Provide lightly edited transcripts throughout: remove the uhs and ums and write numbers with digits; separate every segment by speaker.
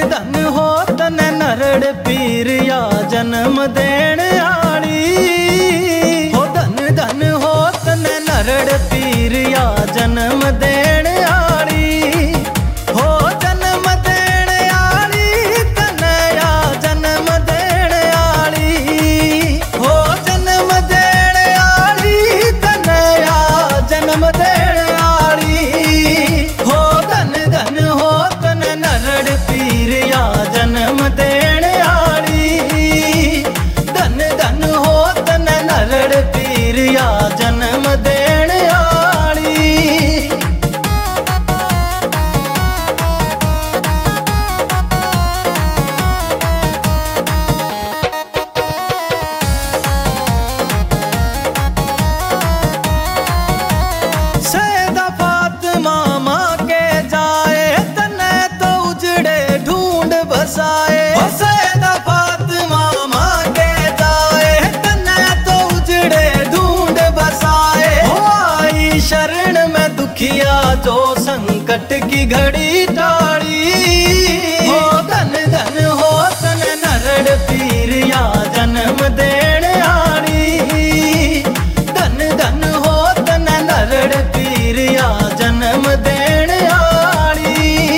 Speaker 1: धन हो तन नरड़ पीर या जन्म देण आली। हो धन हो तन नरड़ पीर या जन्म देण आली। हो जन्म देण आली तन या जन्म देण आली। हो जन्म देण आली तन या जन्म देण आली। हो धन हो तन नरड़ पीर या जन्म देण आली। धन हो तन नरड़ पीर या जन्म देण आली। सैयदा फातिमा माँ के जाए तने तो उजड़े ढूंढ बसाए। सैयदा फातिमा माँ के जाए तने तो उजड़े ढूंढ बसाए। आई शरण में दुखिया जो संकट की घड़ी टाड़ी। हो धन हो तन नरड़ पीर या जन्म देण आली। धन हो तन नरड़ पीर या जन्म देण आली।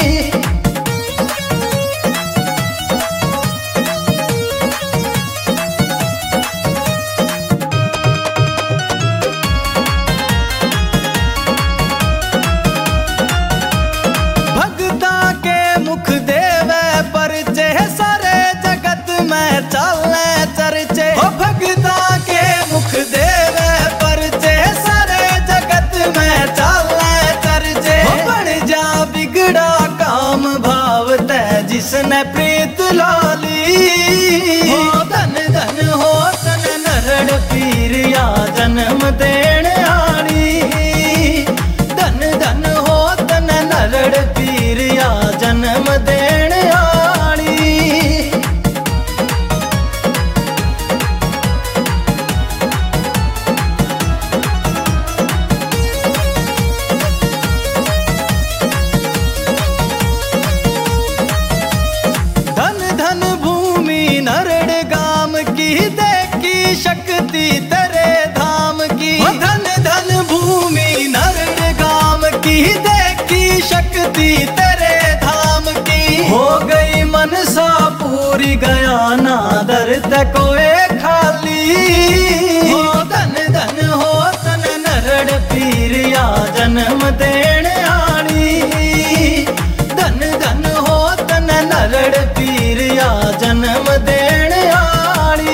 Speaker 1: भगता के मुख देवे परिचे सारे जगत में चले चर्चे। हो भगता के मुख देवे परिचे सारे जगत में चले चर्चे। हो बन जा बिगड़ा काम भाव तै जिसने प्रीत लाली। हो धन हो तन नरड़ पीर या जन्म देण आली। धन हो तन नरड़ पीर या जन्म देण आली। धन भूमि नरड़ गाम की देखी शक्ति तेरे धाम की। धन भूमि नरड़ गाम की देखी शक्ति तेरे धाम की। हो गई मनसा पूरी गया ना दर कोए खाली। हो धन हो तन नरड़ पीर या जन्म देण आली। धन हो तन नरड़ पीर या जन्म देण आली।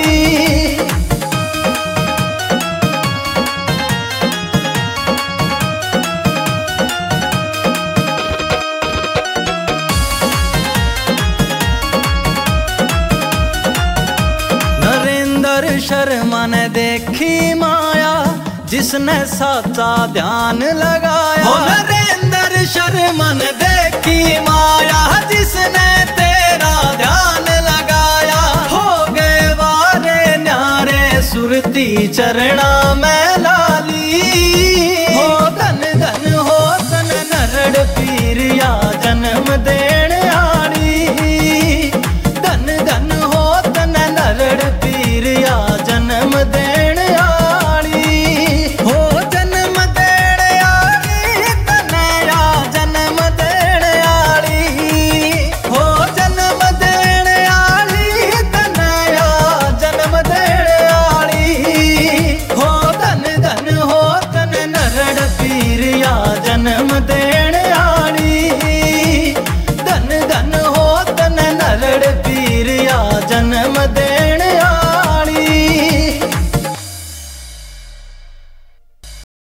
Speaker 1: नरेंद्र शर्मा ने देखी माया जिसने साचा ध्यान लगाया। नरेंद्र शर्मा ने देखी माया जिसने